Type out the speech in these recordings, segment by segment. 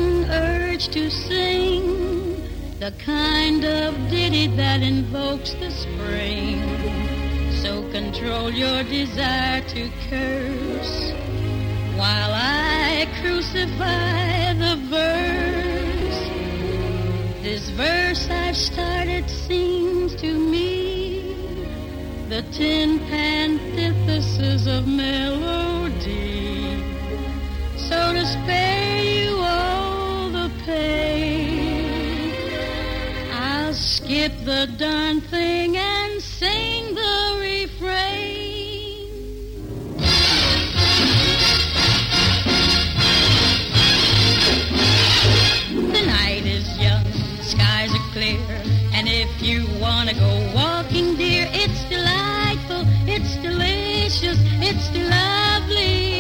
strong urge to sing the kind of ditty that invokes the spring. So control your desire to curse while I crucify the verse. This verse I've started seems to me the tin antithesis of melody. So to spare you all the pain, I'll skip the darn thing and sing the refrain. The night is young, skies are clear, and if you want to go walking, dear, it's delightful, it's delicious, it's lovely.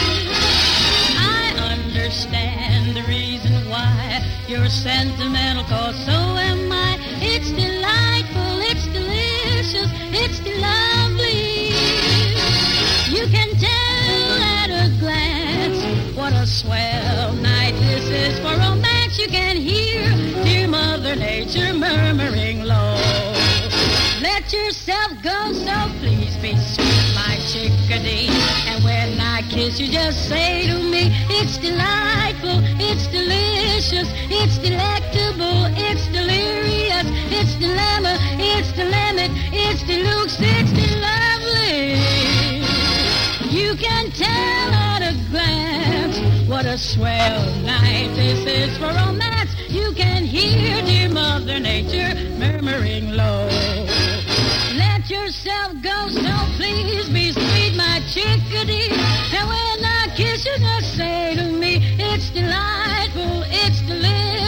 I understand the reason why you're sentimental, 'cause so am I. It's delightful, it's delicious, it's lovely. You can tell at a glance what a swell night this is for romance. You can hear dear Mother Nature murmuring low. Let yourself go, so please be sweet, my chickadee. And when I kiss you, just say to me, it's delightful, it's delicious, it's delectable, it's delirious, it's dilemma, it's the limit, it's deluxe, it's lovely. You can tell at a glance what a swell night this is for romance. You can hear dear Mother Nature murmuring low. Let yourself go, so please be sweet, my chickadee. And when I kiss you, just say to me, it's delightful, it's delicious.